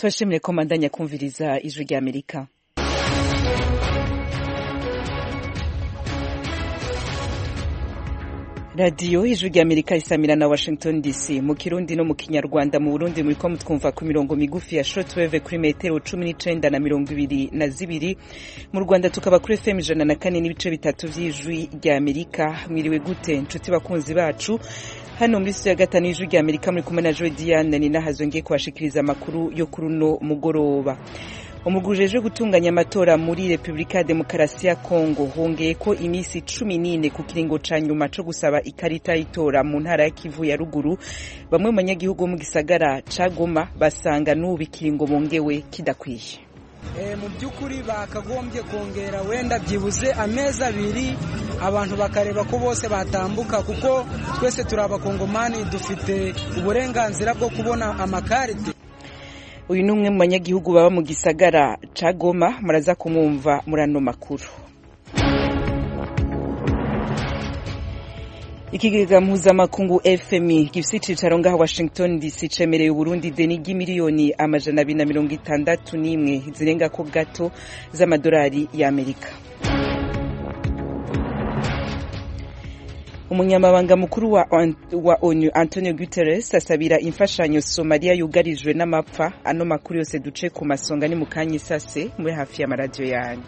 Turashimire ko mandanya kumviriza ijwi rya Amerika. Radio ijwi rya Amerika isamira na Washington DC mu Kirundi no mu Kinyarwanda. Mu Burundi muri ko mutwumva ku mirongo migufi ya shortwave kuri metero 19 na 22. Mu Rwanda tukaba kuri FM 104 n'ibice bitatu vy'ijwi rya Amerika. Mwiriwe gute nshuti bakunzi bacu? Hano muri studio ya gatanu y'ijwi rya Amerika muri kumwe na Joy Diane ni nahazongeye kubashikiriza amakuru yo kuri uno mugoroba. Umugujejwe gutunganya amatora muri Republika ya Demokarasi ya Kongo hongeye ko imisi 14 ku kiringo ca nyuma co gusaba ikarita y'itora mu ntara ya Kivu ya ruguru. Bamwe mu banyagihugu mu gisagara ca Goma basanga n'ubu ikiringo bongewe kidakwiye. Mu by'ukuri bakagombye kongera wenda byibuze amezi abiri abantu bakareba ko bose batambuka, kuko twese turi abakongomani dufite uburenganzira bwo kubona amakarite. Uyu numwe mu banyagihugu baba mu gisagara ca Goma, muraza kumwumva murano makuru. Ikigega mpuzamakungu FMI gifise icicaro ngaha Washington DC cemereye Uburundi deni ry'imiliyoni 261 zirenga ko gato z'amadolari ya Amerika. Umunyamabanga mukuru wa ONU Antonio Guterres asabira imfashanyo Somalia yugarijwe n'amapfa. Ano makuru yose duce ku masonga ni mukanye sase muri hafi ya radio yanyu.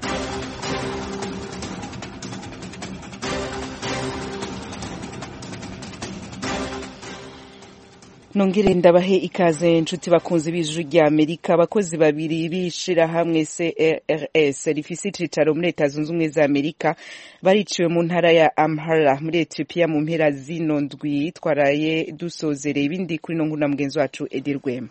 Nongere ndabahe ikaze nshuti bakunzi b'ijwi rya Amerika. Abakozi babiri bishira hamwe CRS rifise icicaro muri Leta Zunze Ubumwe za Amerika bariciwe mu ntara ya Amhara muri Ethiopia mu mpera zino ndwi. Twaraye dusozereye ibindi kuri no nkuna mugenzi wacu Edirwema.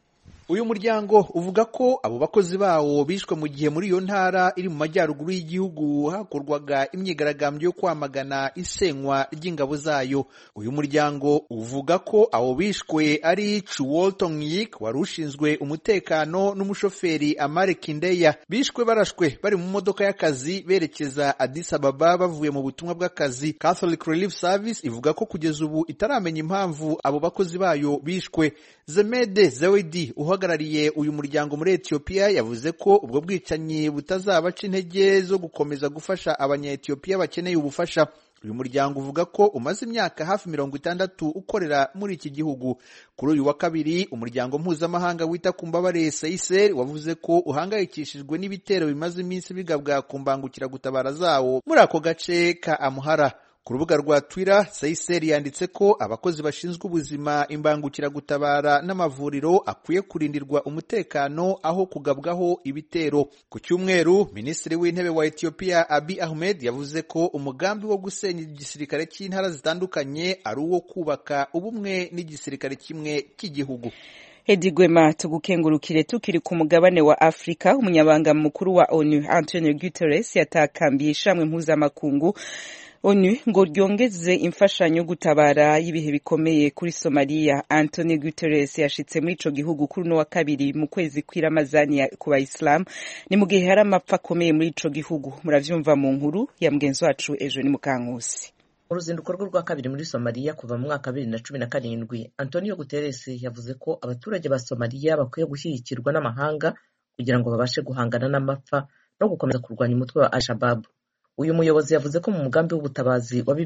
Uyu muryango uvuga ko abo bakozi bawo bishwe mu gihe muri iyo ntara iri mu majyaruguru y'igihugu hakorwaga imyigaragambyo yo kwamagana isenywa ry'ingabo zayo. Uyu muryango uvuga ko abo bishwe ari Chuwoltong Yik wari ushinzwe umutekano n'umushoferi Amare Kindeya. Bishwe barashwe bari mu modoka y'akazi berekeza Addis Ababa bavuye mu butumwa bw'akazi. Catholic Relief Service ivuga ko kugeza ubu itaramenya impamvu abo bakozi bayo bishwe. Zemede Zawedi uhagarariye uyu muryango muri Ethiopia yavuze ko ubwo bwicanyi butazabaca intege zo gukomeza gufasha abanya-Ethiopia bakeneye ubufasha. Uyu muryango uvuga ko umaze imyaka hafi 60 ukorera muri iki gihugu. Kuri uyu wa kabiri umuryango mpuzamahanga wita ku mbabare CICR wavuze ko uhangayikishijwe n'ibitero bimaze iminsi bigabwa ku mbangukira gutabara zawo muri ako gace ka Amhara. Ku rubuga rwa Twitter, CICR yanditse ko abakozi bashinzwe ubuzima, imbangukira gutabara n'amavuriro akwiye kurindirwa umutekano aho kugabwaho ibitero. Ku cyumweru, Minisitiri w'Intebe wa Ethiopia Abiy Ahmed yavuze ko umugambi wo gusenya igisirikare cy'intara zitandukanye ari uwo kubaka ubumwe n'igisirikare kimwe cy'igihugu. Edigwema tugukengurukire. Tukiri ku mugabane wa Afrika, umunyabanga mukuru wa ONU Antonio Guterres yatakambiye ishamwe mpuzamakungu ONU ngo ryongeze imfashanyo gutabara y'ibihe bikomeye kuri Somalia. Antonio Guterres yashitse muri ico gihugu kuri no wa kabiri mu kwezi kw'iramazani ku Bayisilamu, ni mu gihe hari amapfa akomeye muri ico gihugu. Muravyumva mu nkuru ya mugenzi wacu Ejo ni Mukankusi. Uruzinduko rwa kabiri muri Somalia kuva mu mwaka 2017, Antonio Guterres yavuze ko abaturage ba Somalia bakwiye gushyigikirwa n'amahanga kugira ngo babashe guhangana n'amapfa no gukomeza kurwanya umutwe wa Al-Shabaab. Uyu muyobozi yavuze ko mu mugambi w'ubutabazi wa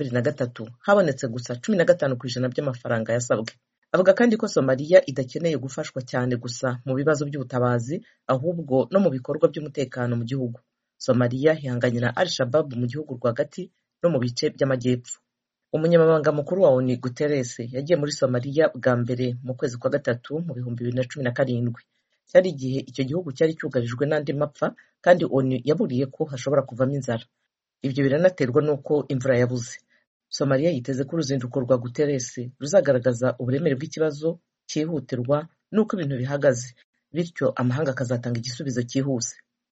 2023 habonetse gusa 15% by'amafaranga yasabwe. Avuga kandi ko Somalia idakeneye gufashwa cyane gusa mu bibazo by'ubutabazi, ahubwo no mu bikorwa by'umutekano mu gihugu. Somalia ihanganye na Al-Shabaab mu gihugu rwagati no mu bice by'amajyepfo. Umunyamabanga mukuru wa ONU Guterres yagiye muri Somalia bwa mbere mu kwezi kwa gatatu mu 2017. Cyari igihe icyo gihugu cyari cyugarijwe n'andi mapfa, kandi ONU yaburiye ko hashobora kuvamo inzara. Ibyo biranaterwa n'uko imvura yabuze. Somalia yiteze ko uruzinduko rwa Guterres ruzagaragaza uburemere bw'ikibazo cyihutirwa n'uko ibintu bihagaze, bityo amahanga akazatanga igisubizo cyihuse.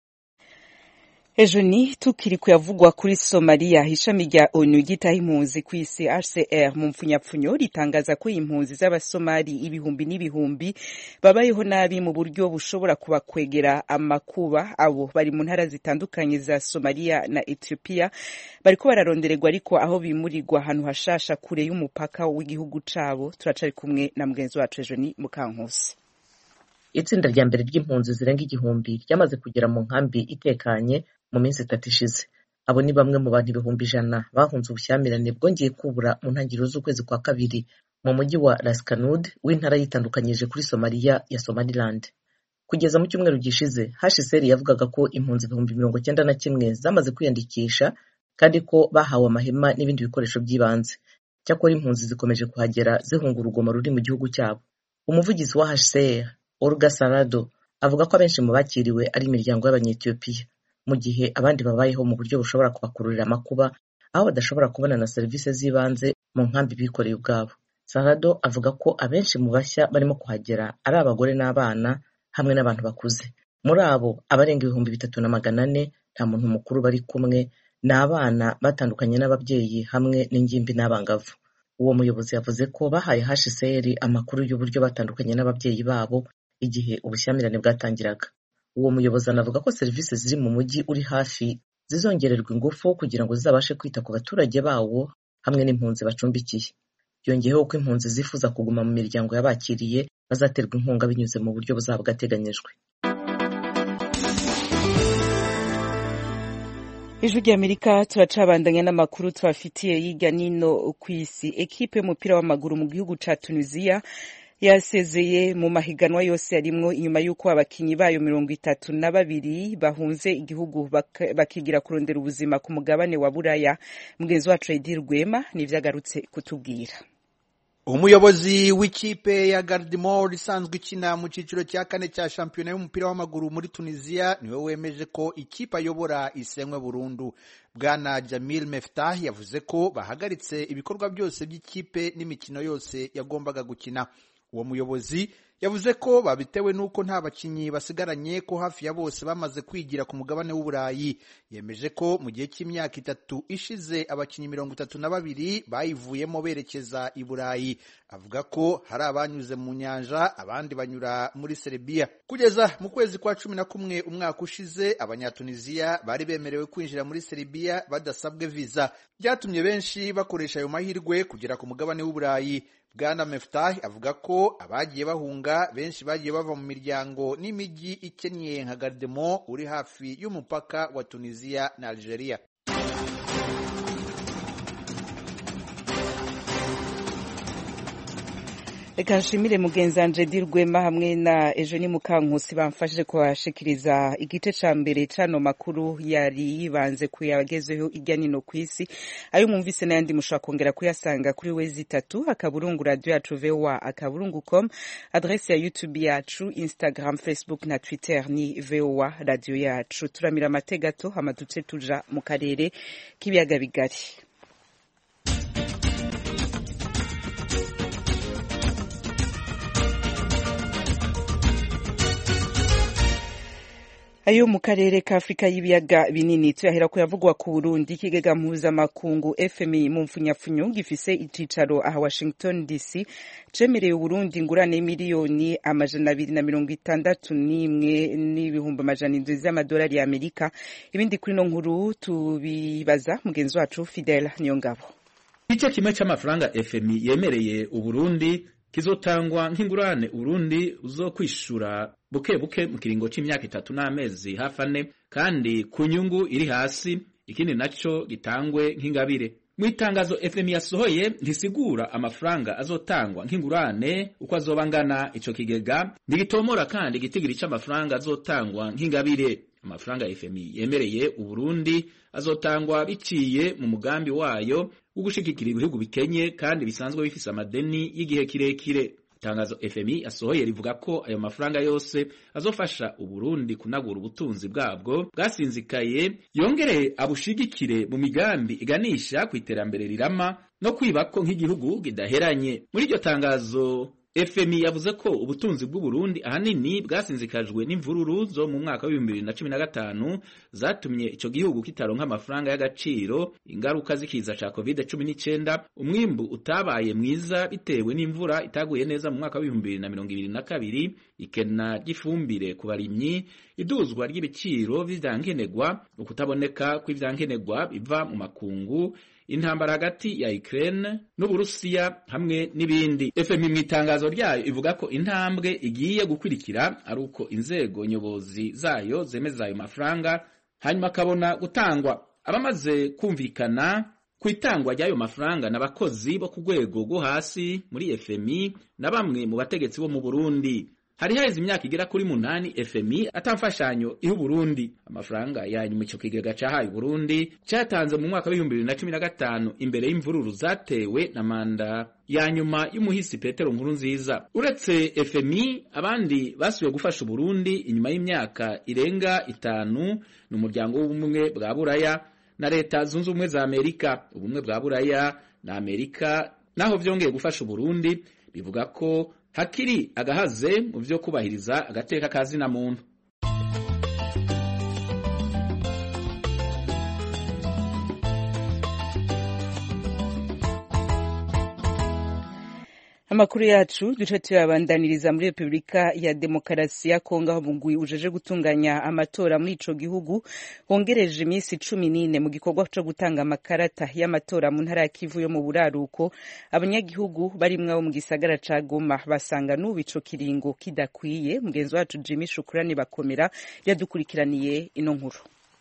Ejo ni tukiri kuyavugwa kuri Somalia. Ishami rya ONU ryitaho impunzi ku isi HCR mu mfunyapfunyo ritangaza ko impunzi z'abasomali ibihumbi n'ibihumbi babayeho nabi mu buryo bushobora kubakwegera amakuba. Abo bari mu ntara zitandukanye za Somalia na Ethiopia, bariko bararondererwa ariko aho bimurirwa ahantu hashasha kure y'umupaka w'igihugu cabo. Turacari kumwe na mugenzi wacu Ejo ni Mukankusi. itsinda rya mbere ry'impunzi zirenga 1,000 ryamaze kugera mu nkambi itekanye mu minsi 3 ishize. Abo ni bamwe mu bantu 100,000 bahunze ubushyamirane bwongeye kubura mu ntangiriro z'ukwezi kwa kabiri mu mujyi wa Ras Kanud w'intara yitandukanyije kuri Somalia ya Somaliland. Kugeza mu cyumweru gishize, HCR yavugaga ko impunzi 91,000 zamaze kwiyandikisha kandi ko bahawe amahema n'ibindi bikoresho by'ibanze. Cyakora impunzi zikomeje kuhagera zihunga urugomo ruri mu gihugu cyabo. Umuvugizi wa HCR, Olga Sarado, avuga ko abenshi mu bakiriwe ari imiryango y'Abanyetiyopiya, mu gihe abandi babayeho mu buryo bushobora kubakururira amakuba, aho badashobora kubona na serivisi z'ibanze mu nkambi bikoreye ubwabo. Sarado avuga ko abenshi mu bashya barimo kuhagera ari abagore n'abana hamwe n'abantu bakuze. Muri abo abarenga 3,400 nta muntu mukuru bari kumwe, n'abana batandukanye n'ababyeyi hamwe n'ingimbi n'abangavu. Uwo muyobozi yavuze ko bahaye HCR amakuru y'uburyo batandukanye n'ababyeyi babo igihe ubushyamirane bwatangiraga. Uwo muyobozi anavuga ko serivisi ziri mu mujyi uri hafi zizongererwa ingufu kugira ngo zizabashe kwita ku baturage bawo hamwe n'impunzi bacumbikiye. Yongeyeho ko impunzi zifuza kuguma mu miryango y'abakiriye bazaterwa inkunga binyuze mu buryo buzaba bwateganyijwe. Ijwi ry'Amerika turacabandanya n'amakuru twafitiye yiga nino kw'isi. Ekipe y'umupira w'amaguru mu gihugu ca Tunisia yasezeye mu mahiganwa yose yarimwo inyuma y'uko abakinyi bayo 32 bahunze igihugu bakigira kurondera ubuzima ku mugabane wa Buraya. Mugenzi wacu Edir Rwema nivyagarutse kutubwira. Umuyobozi w'ikipe ya Gardemor isanzwe ikina mu ciciro cya 4 cya shampiyona y'umupira w'amaguru muri Tunisia niwe wemeje ko ikipe ayobora isenywe burundu. Bwana Jamil Meftah yavuze ko bahagaritse ibikorwa byose by'ikipe n'imikino yose yagombaga gukina. Uwo muyobozi yavuze ko babitewe nuko nta bakinyi basigaranye, ko hafi ya bose bamaze kwigira ku mugabane w'Uburayi. Yemeje ko mu gihe cy'imyaka 3 ishize abakinyi 32 bayivuyemo berekeza i Burayi. Avuga ko hari abanyuze mu nyanja, abandi banyura muri Serbia. Kugeza mu kwezi kwa 11 umwaka ushize, Abanyatunisia bari bemerewe kwinjira muri Serbia badasabwe visa. Byatumye benshi bakoresha ayo mahirwe kugera ku mugabane w'Uburayi. Bwana Meftah avuga ko abagiye bahunga benshi bagiye bava mu miryango n'imijyi ikennye nka Gardemor uri hafi y'umupaka wa Tunisia na Algeria. Reka nshimire mugenzi wanje Edir Rwema hamwe na Eugenie Mukankusi bamfashije kubashikiriza igice ca mbere cano makuru yari yibanze kuyagezeho irya nino kw'isi. Ayo mwumvise n'ayandi mushobora kongera kuyasanga kuri wezi 3 akaburungu radio yacu voa.com, adresse ya YouTube yacu, Instagram, Facebook na Twitter ni voa radio yacu. Turamira amategato amaduce tuja mu karere k'ibiyaga bigari. Ayo mu karere ka Afrika y'ibiyaga binini tuyahera ko yavugwa ku Burundi. Ikigega mpuzamakungu FMI mu mfunyapfunyo gifise icicaro aha Washington DC cemereye Burundi ingurane miliyoni 261 n'ibihumbi 700 z'amadolari ya Amerika. Ibindi kuri no nkuru tubibaza mugenzi wacu Fidel Niyongabo. Igice kimwe c'amafaranga FMI yemereye Uburundi kizotangwa nk'ingurane Urundi uzokwishura buke buke mu kiringo c'imyaka 3 n'amezi hafi 4 kandi ku nyungu iri hasi. Ikindi naco gitangwe nk'ingabire. Mu itangazo FMI yasohoye ntisigura amafaranga azotangwa nk'ingurane uko azobangana. Ico kigega ntigitomora kandi gitigiri c'amafaranga azotangwa nk'ingabire. Amafaranga FMI yemereye Uburundi azotangwa biciye mu mugambi wayo wo gushigikira ibihugu bikenye kandi bisanzwe bifise amadeni y'igihe kirekire. Itangazo FMI asohoye rivuga ko ayo mafaranga yose azofasha Uburundi kunagura ubutunzi bwabwo bwasinzikaye, yongere abushigikire mu migambi iganisha ku iterambere rirama no kwibako nk'igihugu kidaheranye. Muri iryo tangazo FMI yavuze ko ubutunzi bw'u Burundi ahanini bwasinzikajwe n'imvururu zo mu mwaka wa 2015 zatumye ico gihugu kitaronka amafaranga y'agaciro, ingaruka zikiza ca COVID-19, umwimbu utabaye mwiza bitewe n'imvura itaguye neza mu mwaka wa 2022, ikena ry'ifumbire ku barimyi, iduzwa ry'ibiciro vy'ivyankenerwa, ukutaboneka kw'ivyankenerwa biva mu makungu, intambara hagati ya Ukraine n'Uburusiya hamwe n'ibindi. FMI mu itangazo ryayo ivuga ko intambwe igiye gukurikira ari uko inzego nyobozi zayo zemeza ayo mafaranga hanyuma akabona gutangwa. Abamaze kumvikana ku itangwa ry'ayo mafaranga n'abakozi bo ku rwego rwo hasi muri FMI na bamwe mu bategetsi bo mu Burundi. Hari haheze imyaka igera kuri 8 FMI atamfashanyo ihu Burundi. Amafaranga ya nyuma ico kigega cahaye Burundi cyatanze mu mwaka wa 2015 imbere y'imvururu zatewe na manda ya nyuma y'umuhisi Petero Nkurunziza. Uretse FMI abandi basubiye gufasha Burundi inyuma y'imyaka irenga 5 n'umuryango w'ubumwe bwa Buraya na leta zunze ubumwe za Amerika. Ubumwe bwa Buraya na Amerika naho vyongeye gufasha Burundi bivuga ko hakiri agahaze mu vyo kubahiriza agateka kazina muntu. Amakuru yacu duce tuyabandaniriza muri Republika ya Demokarasi ya Kongo aho mugwi ujeje gutunganya amatora muri ico gihugu hongereje iminsi 14 mu gikorwa cyo gutanga amakarata y'amatora mu ntara ya Kivu yo mu buraruko. Abanyagihugu barimwe bo mu gisagara ca Goma basanga n'ubu ico kiringo kidakwiye. Mugenzi wacu Jimmy Shukrani bakomera yadukurikiraniye ino nkuru.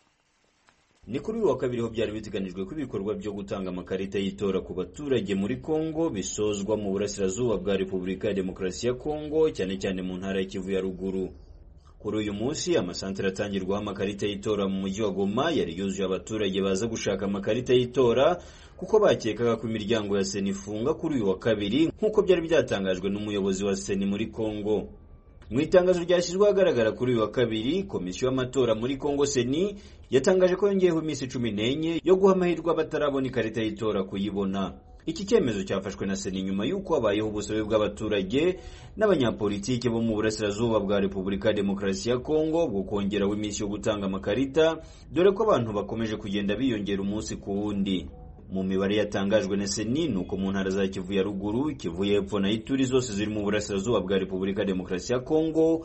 Ni kuri wa kabiri ho byari biteganijwe ko ibikorwa byo gutanga amakarita y'itora ku baturage muri Kongo bisozwa mu burasirazuba bwa Republika ya Demokarasi ya Kongo cyane cyane mu ntara ya Kivu ya ruguru. Kuri uyu munsi amasantere atangirwaho amakarita y'itora mu mujyi wa Goma yari yuzuye abaturage baza gushaka amakarita y'itora kuko bakekaga ko imiryango ya Seni ifunga kuri uyu wa kabiri nk'uko byari byatangajwe n'umuyobozi wa Seni muri Kongo. Mu itangazo ryashyizwe ahagaragara kuri uyu wa kabiri, komisiyo y'amatora muri Kongo Seni yatangaje ko yongeyeho iminsi 14 yo guha amahirwe abatarabona ikarita y'itora kuyibona. Iki cyemezo cyafashwe na Seni nyuma y'uko habayeho ubusabe bw'abaturage n'abanyapolitike bo mu burasirazuba bwa Republika ya Demokarasi ya Kongo bwo kongeraho iminsi yo gutanga amakarita, dore ko abantu bakomeje kugenda biyongera umunsi ku wundi. Mu mibare yatangajwe na Seni nuko mu ntara za Kivu ya ruguru, Kivu y'epfo na Ituri zose ziri mu burasirazuba bwa Republika ya Demokarasi ya Kongo,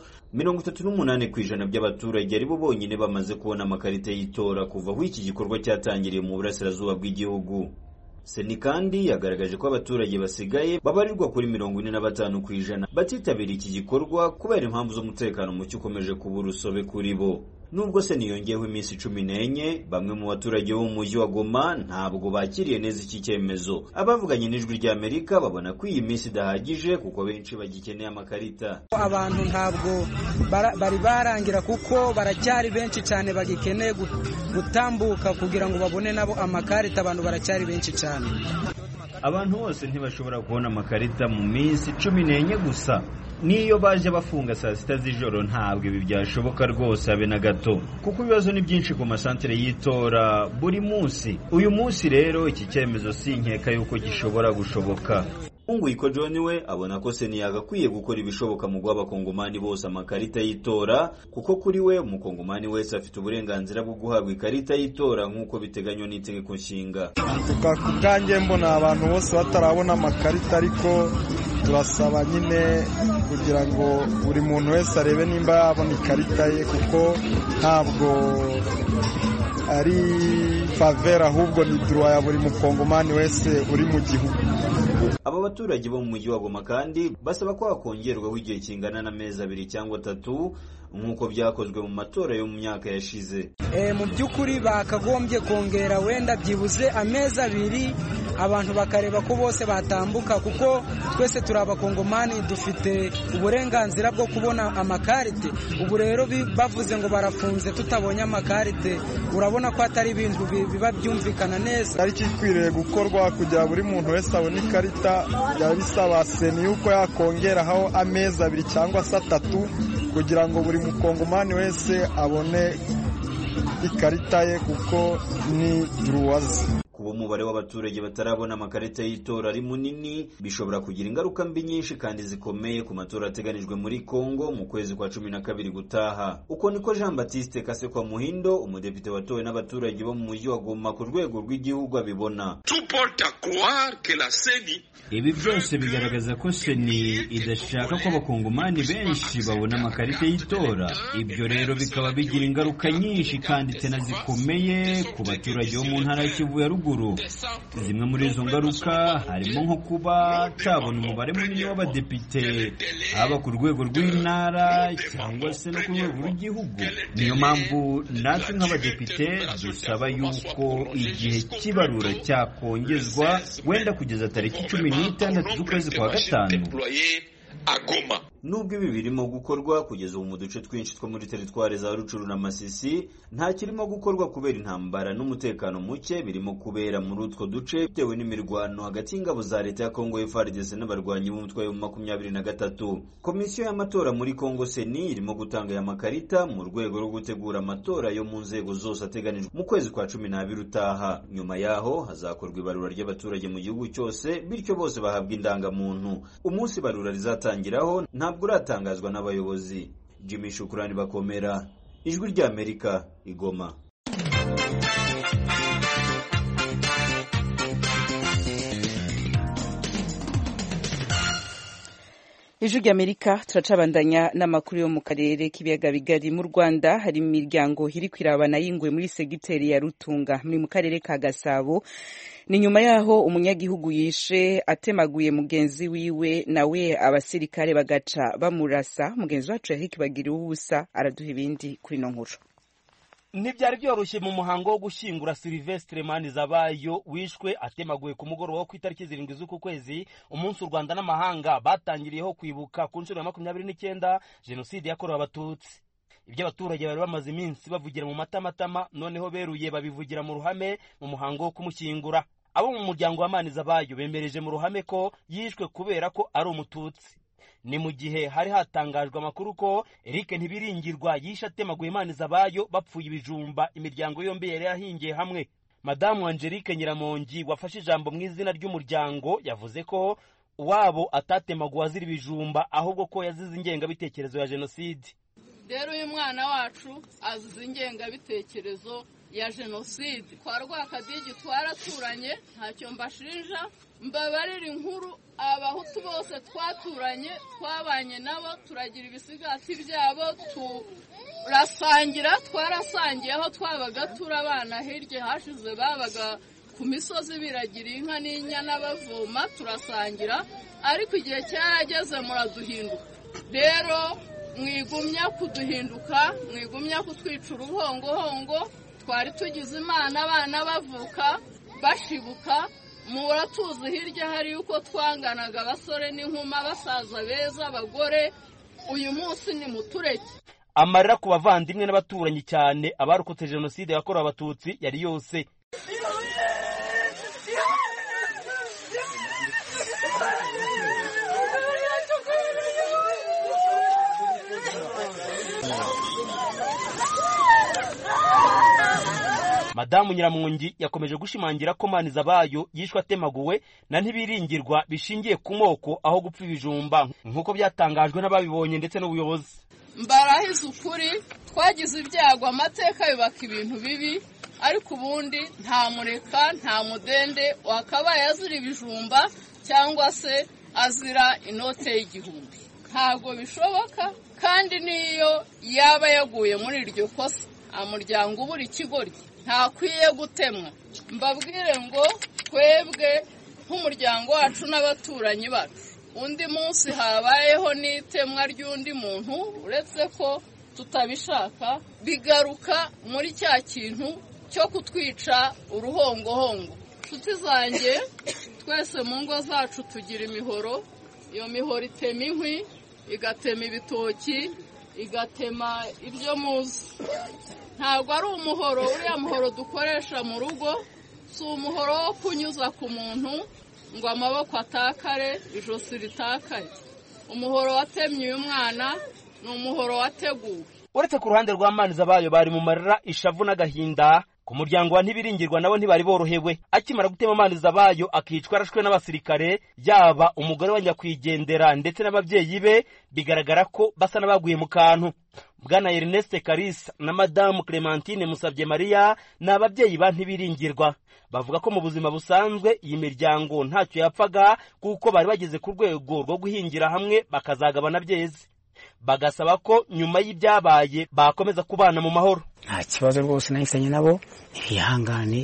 38% by'abaturage ari bo bonyine bamaze kubona amakarita y'itora kuva aho iki gikorwa cyatangiriye mu burasirazuba bw'igihugu. Seni kandi yagaragaje ko abaturage basigaye babarirwa kuri 45% batitabira iki gikorwa kubera impamvu z'umutekano mucyo ukomeje kuba urusobe kuri bo. Nubwo Seni yongeyeho iminsi 14, bamwe mu baturage bo mu mujyi wa Goma ntabwo bakiriye neza iki cyemezo. Abavuganye n'ijwi rya Amerika babona ko iyi minsi idahagije kuko benshi bagikeneye amakarita. Abantu ntabwo bari barangira kuko baracyari benshi cyane bagikeneye gutambuka kugira ngo babone nabo amakarita. Abantu baracyari benshi cyane. Abantu bose ntibashobora kubona amakarita mu minsi 14 gusa. Niyo baje bafunga saa 6 z'ijoro ntabwo ibi byashoboka rwose habe na gato, kuko ibibazo ni byinshi ku masantere y'itora buri munsi. Uyu munsi rero iki cyemezo sinkeka yuko gishobora gushoboka. Ungwiko John we abona ko Seni yagakwiye gukora ibishoboka mu gw'abakongomani bose amakarita y'itora, kuko kuri we umukongomani wese afite uburenganzira bwo guhabwa ikarita y'itora nk'uko biteganywa n'itegeko nshinga. Tukakubwange mbona abantu bose batarabona amakarita, ariko turasaba nyine kugira ngo buri muntu wese arebe nimba yabona ikarita ye, kuko ntabwo ari favela ahubwo ni droit ya buri mukongomani wese uri mu gihugu. Aba baturage bo mu mujyi wa Goma kandi basaba ko hakongerwaho igihe kingana n'amezi 2 cyangwa 3 nk'uko byakozwe mu matora yo mu myaka yashize. Mu by'ukuri bakagombye kongera wenda byibuze amezi 2 abantu bakareba ko bose batambuka, kuko twese turi abakongomani dufite uburenganzira bwo kubona amakarite. Ubu rero bavuze ngo barafunze tutabonye amakarite, urabona ko atari ibintu biba byumvikana neza. Ari kikwiriye gukorwa kugira buri muntu wese abone ikarita. Yabisaba Seni yuko yakongeraho amezi 2 cyangwa 3 kugira ngo buri mukongomani wese abone ikarita ye, kuko ni droit. Kuba umubare w'abaturage batarabona amakarita y'itora ari munini bishobora kugira ingaruka mbi nyinshi kandi zikomeye ku matora ateganijwe muri Kongo mu kwezi kwa 12 gutaha. Uko niko Jean Baptiste Kasekwa Muhindo, umudepite watowe n'abaturage bo mu mujyi wa Goma ku rwego rw'igihugu abibona. Ibi byose bigaragaza ko Seni idashaka ko abakongomani benshi babona amakarita y'itora. Ibyo rero bikaba bigira ingaruka nyinshi kandi tena zikomeye ku baturage bo mu ntara ya Kivu ya ruguru. cy'amikoro. Zimwe muri izo ngaruka harimo nko kuba cabona umubare munini w'abadepite haba ku rwego rw'intara cyangwa se no ku rwego rw'igihugu. Niyo mpamvu natwe nk'abadepite dusaba yuko igihe cy'ibarura cyakongezwa wenda kugeza tariki 16 z'ukwezi kwa gatanu. Nubwo ibi birimo gukorwa kugeza ubu mu duce twinshi two muri teritwari za Rucuru na Masisi, nta kirimo gukorwa kubera intambara n'umutekano muke birimo kubera muri utwo duce bitewe n'imirwano hagati y'ingabo za leta ya Kongo FARDC n'abarwanyi b'umutwe wa 23. Komisiyo y'amatora muri Kongo Seni irimo gutanga aya makarita mu rwego rwo gutegura amatora yo mu nzego zose ateganijwe mu kwezi kwa 12 utaha. Nyuma yaho hazakorwa ibarura ry'abaturage mu gihugu cyose, bityo bose bahabwa indangamuntu. Umunsi barura rizatangiraho ntabwo uratangazwa n'abayobozi. Jimmy Shukrani Bakomera, Ijwi ry'Amerika, Igoma. Ijwi ry'Amerika turacabandanya n'amakuru yo mu karere k'ibiyaga bigari. Mu Rwanda hari imiryango iri kwirabana y'ingwe muri segiteri ya Rutunga muri mu karere ka Gasabo. Ni nyuma yaho umunyagihugu yishe atemaguye mugenzi wiwe, nawe abasirikare bagaca bamurasa. Mugenzi wacu Eric Bagiriwe ubusa araduha ibindi kuri no nkuru. Ntibyari byoroshye mu muhango wo gushyingura Sylvestre Manizabayo wishwe atemaguye ku mugoroba wo ku itariki 7 z'uku kwezi, umunsi u Rwanda n'amahanga batangiriyeho kwibuka ku nshuro ya 29 jenoside yakorewe abatutsi. Ibyo abaturage bari bamaze iminsi bavugira mu matamatama noneho beruye babivugira mu ruhame mu muhango wo kumushyingura. Abo mu muryango wa Manizabayo bemereje mu ruhame ko yishwe kubera ko ari umututsi. Ni mu gihe hari hatangajwe amakuru ko Eric Ntibiringirwa yishe atemaguye Manizabayo bapfuye ibijumba imiryango yombi yari yahingiye hamwe. Madamu Angelique Nyiramongi wafashe ijambo mu izina ry'umuryango yavuze ko uwabo atatemaguye azira ibijumba ahubwo ko yazize ingengabitekerezo ya jenoside. Rero uyu mwana wacu azize ingengabitekerezo ya jenoside. Kwa Rwakadigi twaraturanye, ntacyo mbashinja. Mbabarira inkuru abahutu bose twaturanye, twabanye nabo, turagira ibisigati byabo, turasangira, twarasangiye aho twabaga turabana hirya hashize babaga ku misozi biragira inka n'inyana bavoma, turasangira, ariko igihe cyarageze muraduhinduka. Rero mwigumya kuduhinduka, mwigumya kutwica uruhongohongo. Twari tugize Imana abana bavuka bashibuka, muratuzi hirya hari uko twanganaga abasore n'inkuma, basaza beza, abagore. Uyu munsi ni mutureke. Amarira ku bavandimwe n'abaturanyi cyane abarokotse jenoside yakorewe abatutsi yari yose. Madamu Nyiramongi yakomeje gushimangira ko Manizabayo yishwe atemaguwe na Ntibiringirwa bishingiye ku moko aho gupfa ibijumba nk'uko byatangajwe n'ababibonye ndetse n'ubuyobozi. Mbarahize ukuri, twagize ibyago, amateka yubaka ibintu bibi, ariko ubundi nta mureka nta mudende wakabaye azira ibijumba cyangwa se azira inote y'igihumbi. Ntabwo bishoboka, kandi niyo yaba yaguye muri iryo kosa umuryango ubura ikigoryi ntakwiye gutemwa. Mbabwire ngo twebwe nk'umuryango wacu n'abaturanyi bacu, undi munsi habayeho n'itemwa ry'undi muntu, uretse ko tutabishaka, bigaruka muri cya kintu cyo kutwica uruhongohongo. Nshuti zanjye, twese mu ngo zacu tugira imihoro. Iyo mihoro itema inkwi, igatema ibitoki, igatema ibyo muzi. Ntabwo ari umuhoro, uriya muhoro dukoresha mu rugo, si umuhoro wo kunyuza ku muntu ngo amaboko atakare, ijosi ritakare. Umuhoro watemye uyu mwana ni umuhoro wateguwe. Uretse ku ruhande rwa Manizabayo bari mu marira, ishavu n'agahinda, ku muryango wa Ntibiringirwa nabo ntibari borohewe. Akimara gutema Manizabayo akicwa arashwe n'abasirikare, yaba umugore wa nyakwigendera ndetse n'ababyeyi be bigaragara ko basa n'abaguye mu kantu. Bwana Ernest Karisa na Madamu Clementine Musabye Maria ni ababyeyi ba Ntibiringirwa. Bavuga ko mu buzima busanzwe iyi miryango ntacyo yapfaga kuko bari bageze ku rwego rwo guhingira hamwe bakazagabana byeze. Bagasaba ko nyuma y'ibyabaye bakomeza kubana mu mahoro. Nta kibazo rwose, nahisanye nabo ntibihangane,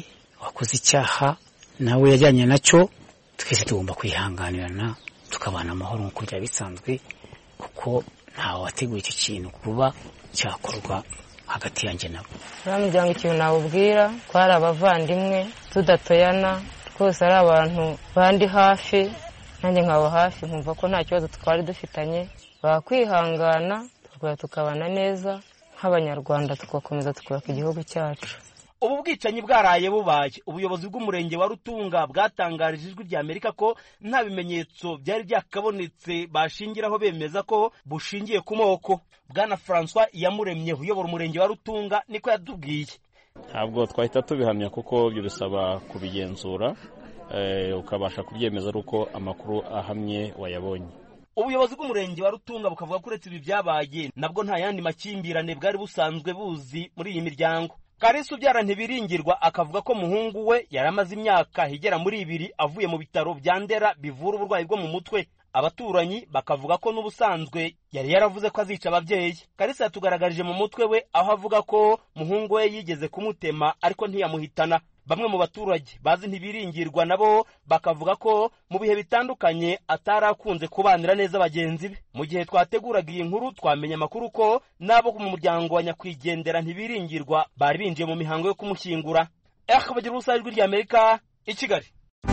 wakoze icyaha nawe yajyanye nacyo, twese tugomba kwihanganirana tukabana amahoro nk'uko byari bisanzwe, kuko ntawe wateguye icyo kintu kuba cyakorwa hagati yanjye nabo. Uriya muryango ikintu nawubwira ko ari abavandimwe tudatoyana, twese ari abantu bandi hafi, nanjye nkaba hafi nkumva ko nta kibazo twari dufitanye, bakwihangana tukabana neza nk'abanyarwanda, tugakomeza tukubaka igihugu cyacu. Ubu bwicanyi bwaraye bubaye, ubuyobozi bw'umurenge wa Rutunga bwatangarije Ijwi ry'Amerika ko nta bimenyetso byari byakabonetse bashingiraho bemeza ko bushingiye ku moko. Bwana François Iyamuremye uyobora umurenge wa Rutunga niko yatubwiye. Ntabwo twahita tubihamya kuko byo bisaba kubigenzura ukabasha kubyemeza uko amakuru ahamye wayabonye. Ubuyobozi bw'umurenge wa Rutunga bukavuga ko uretse ibi byabaye nabwo nta yandi makimbirane bwari busanzwe buzi muri iyi miryango. Karisa ubyara Ntibiringirwa akavuga ko muhungu we yaramaze imyaka igera muri 2 avuye mu bitaro bya Ndera bivura uburwayi bwo mu mutwe. Abaturanyi bakavuga ko n'ubusanzwe yari yaravuze ko azica ababyeyi. Karisa yatugaragarije mu mutwe we aho avuga ko muhungu we yigeze kumutema ariko ntiyamuhitana. Bamwe mu baturage bazi Ntibiringirwa nabo bakavuga ko mu bihe bitandukanye atarakunze kubanira neza bagenzi be. Mu gihe twateguraga iyi nkuru twamenye amakuru ko nabo mu muryango wa nyakwigendera Ntibiringirwa bari binjiye mu mihango yo kumushyingura. Bagira ubusa Ijwi ry'Amerika i Kigali.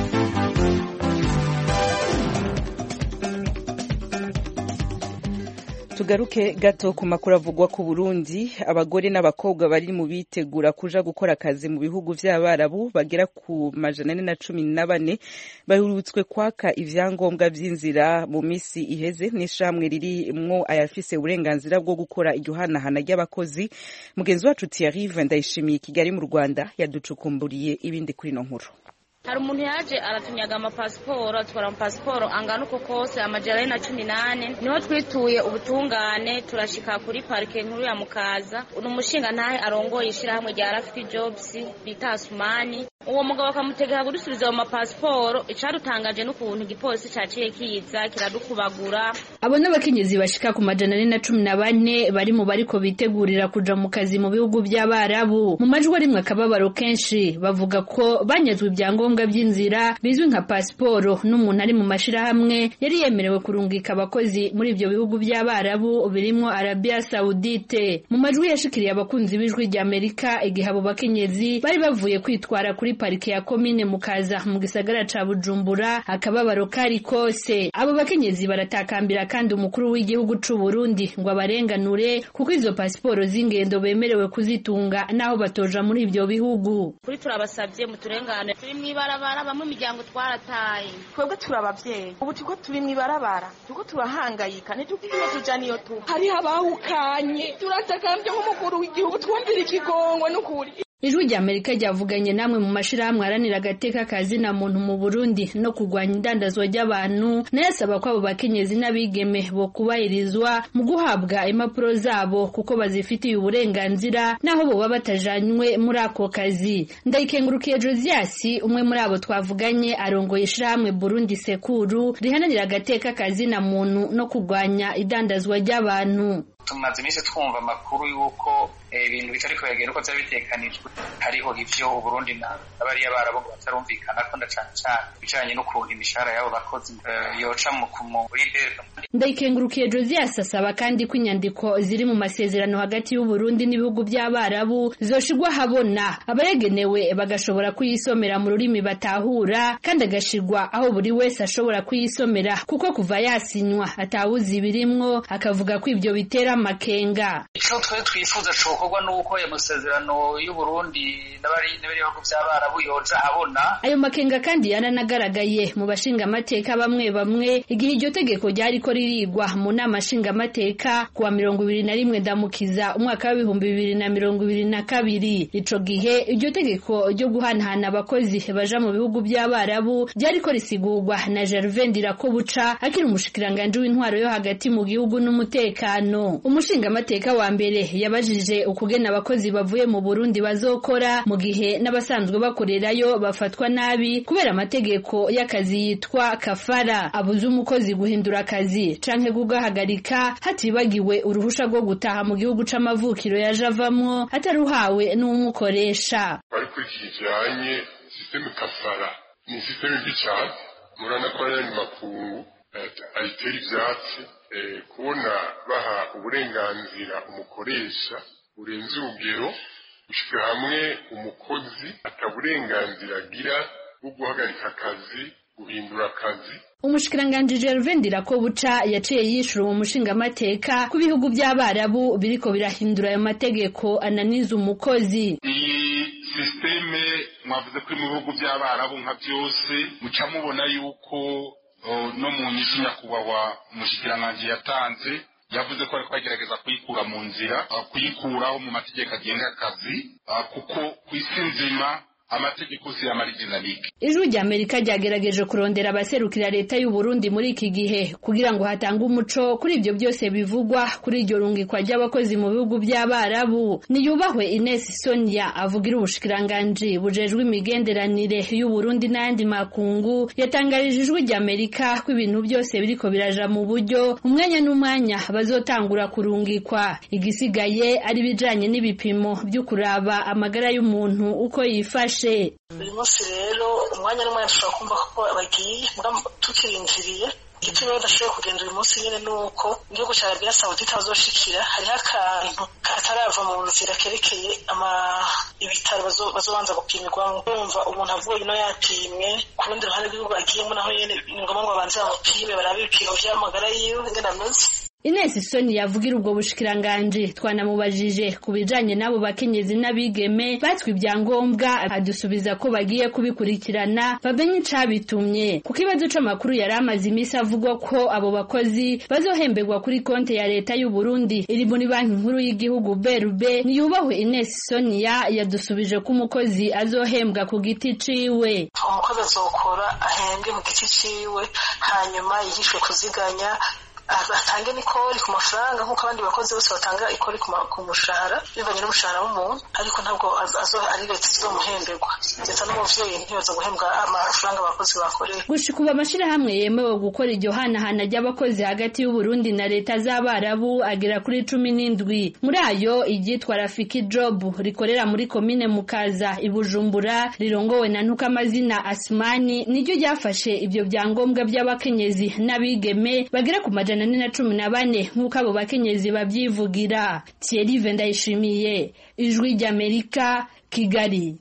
Tugaruke gato ku makuru avugwa ku Burundi. Abagore n'abakobwa bari mu bitegura kuja gukora akazi mu bihugu vy'Abarabu bagera ku 414 bahurutswe kwaka ivyangombwa vy'inzira mu misi iheze n'ishamwe ririmwo ayafise uburenganzira bwo gukora igihanahana ry'abakozi. Mugenzi wacu Thierry Ndayishimiye Kigali mu Rwanda yaducukumburiye ibindi kuri no nkuru. Hari umuntu yaje aratunyaga amapasiporo, atwara amapasiporo angana uko kose 118. Niho twituye ubutungane turashika kuri parike nkuru ya Mukaza. Umushinga ntahe arongoye ishirahamwe rya Rafiki Jobs bita Asumani. Uwo mugabo akamutegeka kudusubiza mu mapasiporo, icarutangaje n'ukuntu igipolisi caciye kiza kiradukubagura. Abo n'abakenyezi bashika ku 414 bari mu bariko bitegurira kuja mu kazi mu bihugu by'Abarabu. Mu majwi arimwe akababaro kenshi bavuga ko banyazwe ibyangombwa by'inzira bizwi nka pasiporo n'umuntu ari mu mashirahamwe yari yemerewe kurungika abakozi muri ibyo bihugu by'Abarabu birimo Arabia Saudite. Mu majwi yashikiriye abakunzi b'Ijwi ry'Amerika igihe abo bakenyezi bari bavuye kwitwara kuri parike ya komine Mukaza mu gisagara ca Bujumbura, akababaro kari kose. Abo bakenyezi baratakambira kandi umukuru w'igihugu c'u Burundi ngo abarenganure kuko izo pasiporo z'ingendo bemerewe kuzitunga naho batoja muri ibyo bihugu. Kuri turabasabye muturengane, turi mwibarabara bamwe imiryango twarataye. Twebwe turabavyeyi ubu tuko turi mwibarabara, tuko turahangayika ntitukiye tujaniyo tu. Hari abahukanye turatakambye nk'umukuru w'igihugu twumvira ikigongwe n'ukuri. Ijwi ry'Amerika ryavuganye namwe mu mashirahamwe aranira agateka kazi na muntu mu Burundi no kurwanya indandazwa ry'abantu, nayasaba ko abo bakenyezi n'abigeme bo kubahirizwa mu guhabwa impapuro zabo kuko bazifitiye uburenganzira naho bo batajanywe muri ako kazi. Ndayikengurukiye Josias umwe muri abo twavuganye arongoye ishirahamwe Burundi Sekuru rihananira agateka kazi na muntu no kurwanya idandazwa ry'abantu. Tumaze iminsi twumva amakuru yuko ibintu bitariko yagenda uko byabitekanijwe, hariho ivyo Uburundi n'abari Abarabu batarumvikana ko ndacana bijanye n'ukuntu imishahara yabo bakozi yoca mu kumuribera. Ndayikengurukiye Josias asaba kandi ko inyandiko ziri mu masezerano hagati y'u Burundi n'ibihugu by'Abarabu zoshigwa habona, abayegenewe bagashobora kuyisomera mu rurimi batahura kandi agashigwa aho buri wese ashobora kuyisomera kuko kuva yasinywa atawuzi ibirimwo, akavuga ko ivyo bitera makenga. Ico twe twifuza cokorwa nuko ayo masezerano y'u Burundi n'abari bihugu by'Abarabu yoja habona. Ayo makenga kandi yaranagaragaye mu bashinga amateka bamwe igihe iryo tegeko ryari ko ririgwa mu nama nshinga amateka kuwa 21 Ndamukiza umwaka wa 2022. Ico gihe iryo tegeko ryo guhanahana abakozi baja mu bihugu by'Abarabu ryari ko risigurwa na Gervais Ndirakobuca akiri umushikiranganje w'intwaro yo hagati mu gihugu n'umutekano. Umushinga amateka wa mbere yabajije ukugena abakozi bavuye mu Burundi bazokora mu gihe n'abasanzwe bakorerayo bafatwa nabi kubera amategeko y'akazi yitwa kafara, abuze umukozi guhindura akazi canke gugahagarika hatibagiwe uruhusha rwo gutaha mu gihugu c'amavukiro yaje avamwo ataruhawe n'umukoresha. Ariko kijanye systeme kafara ni systeme mbi cyane murana ko ari makungu ayitera ivyatsi kubona baha uburenganzira umukoresha urenze urugero gushika hamwe umukozi ataburenganzira agira bwo guhagarika akazi guhindura akazi. Umushikiranganje Gervais Ndirakobuca yaciye yishura mu mushingamateka ku bihugu by'Abarabu biriko birahindura ayo mategeko ananiza umukozi. Iyi systeme mwavuze ko mu bihugu by'Abarabu nka byose muca mubona yuko no mu nyishu nyakubahwa umushikiranganje yatanze yavuze ko ariko agerageza kuyikura mu nzira kuyikuraho mu mategeko agenga akazi kuko kw'isi nzima amategeko si amaridinamike. Ijwi rya Amerika ryagerageje kurondera abaserukira leta y'u Burundi muri iki gihe kugira ngo hatange umuco kuri ibyo byose bivugwa kuri iryo rungikwa ry'abakozi mu bihugu by'Abarabu. Niyubahwe Ines Sonia avugira ubushikiranganje bujejwe imigenderanire y'u Burundi n'andi makungu yatangarije ijwi rya Amerika ko ibintu byose biriko biraja mu buryo umwanya n'umwanya bazotangura kurungikwa. Igisigaye ari bijanye n'ibipimo byo kuraba amagara y'umuntu uko yifashe. Uyu munsi rero umwanya n'umwanya dushobora kumva ko bagiye tukirindiriye igituma badashoboye kugenda uyu munsi nyine nuko igihugu cya Arabia Saudite azoshikira hariho akantu katarava mu nzira kerekeye ibitaro bazobanza gupimirwamo. Urumva umuntu avuye ino yapimwe ku rundi ruhande rw'igihugu agiyemo naho nyene ni ngombwa ngo babanze bamupime barabe ibipimo vy'amagara yiwe ingene ameze. Ines Soni yavugira ubwo bushikiranganje twanamubajije kubijanye nabo bakenyezi n'abigeme batwi ibyangombwa adusubiza ko bagiye kubikurikirana bamenye icabitumye. Ku kibazo c'amakuru yari amaze imisi avugwa ko abo bakozi bazohemberwa kuri konte ya leta y'u Burundi iri muri banki nkuru y'igihugu BRB, niyubahwe Ines Soni yadusubije ko umukozi azohembwa ku giti ciwe. Umukozi azokora ahembwe mu giti ciwe hanyuma yigishwe kuziganya atange nikori ku mafaranga nk'uko abandi bakozi bose batanga ikori ku mushahara bivanye n'umushahara w'umuntu, ariko ntabwo ari leta izomuhemberwa. Leta n'umuvyeyi ntiyoza guhembwa amafaranga abakozi bakoreye. Gushika ubu amashirahamwe yemewe gukora iryo hanahana ry'abakozi hagati y'u Burundi na leta z'Abarabu agera kuri 17. Muri ayo iryitwa Rafiki Job rikorera muri komine Mukaza i Bujumbura rirongowe na Ntukamazina Asmani niryo ryafashe ibyo byangombwa by'abakenyezi n'abigeme bagera ku 414 nk'uko abo bakenyezi babyivugira. Thierry Vendayishimiye, Ijwi ry'Amerika, Kigali.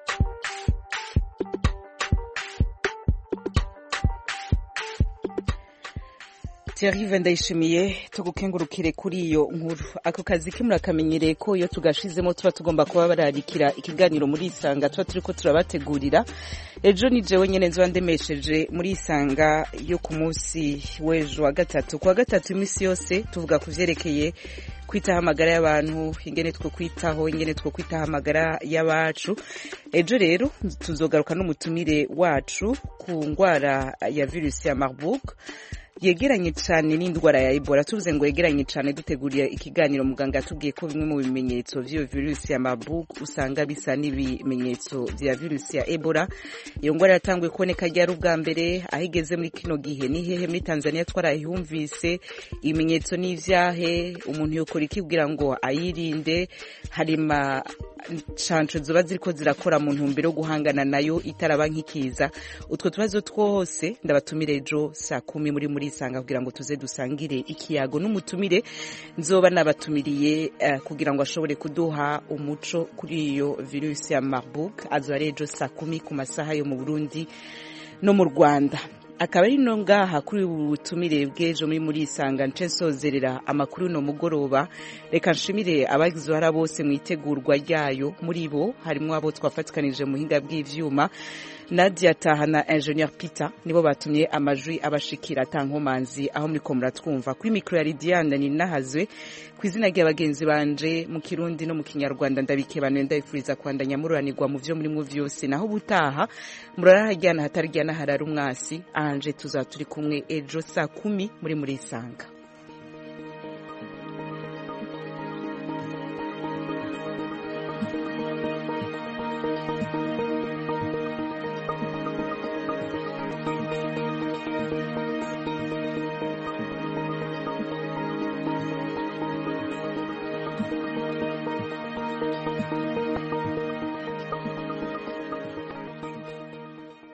Thierry Vendayishimiye tugukengurukire kuri iyo nkuru. Ako kazi kimurakamenyereye ko iyo tugashizemo tuba tugomba kuba bararikira ikiganiro muri Isanga tuba turiko turabategurira. Ejo ni jewe nyene nzwa ndemesheje muri Isanga yo ku munsi w'ejo wa gatatu. Kwa gatatu imisi yose tuvuga kuvyerekeye kwitaho amagara y'abantu, ingene two kwitaho, ingene two kwitaho amagara y'abacu. Ejo rero tuzogaruka n'umutumire wacu ku ngwara ya virusi ya Marburg yegeranye cyane n'indwara ya Ebola. Tuvuze ngo yegeranye cyane duteguriye ikiganiro muganga atubwiye ko bimwe mu bimenyetso by'iyo virusi ya Marburg usanga bisa n'ibimenyetso bya virusi ya Ebola. Iyo ngwara yatanguye kuboneka ryari ubwa mbere, ahigeze muri kino gihe ni hehe muri Tanzania twarayumvise, ibimenyetso n'ivyahe, umuntu yokora iki kugira ngo ayirinde, harima chancho zoba ziriko zirakora mu ntumbero yo guhangana nayo itaraba nk'ikiza. Utwo tubazo twose ndabatumire ejo saa 10 muri Isanga kugira ngo tuze dusangire ikiyago n'umutumire nzoba nabatumiriye kugira ngo ashobore kuduha umuco kuri iyo virusi ya Marburg. Azare ejo saa 10 ku masaha yo mu Burundi no mu Rwanda. Akaba ari no ngaha kuri ubutumire bw'ejo muri Isanga nce sozerera amakuru no mugoroba. Reka nshimire abagize hara bose mu itegurwa ryayo, muri bo harimo abo twafatikanije mu hinga bw'ivyuma, Nadia Tahana, Engineer Peter, nibo batumye amajwi abashikira tankomanzi aho muri ko muratwumva. Kuri micro ya Lidiane ni nahazwe kwizina ry'abagenzi banje mu Kirundi no mu Kinyarwanda ndabikebana ndayifuriza kwandanya mururanirwa mu byo muri mu vyose, naho butaha murarahajyana hatarijyana harara umwasi anje tuzaturi kumwe ejo saa 10 muri Isanga.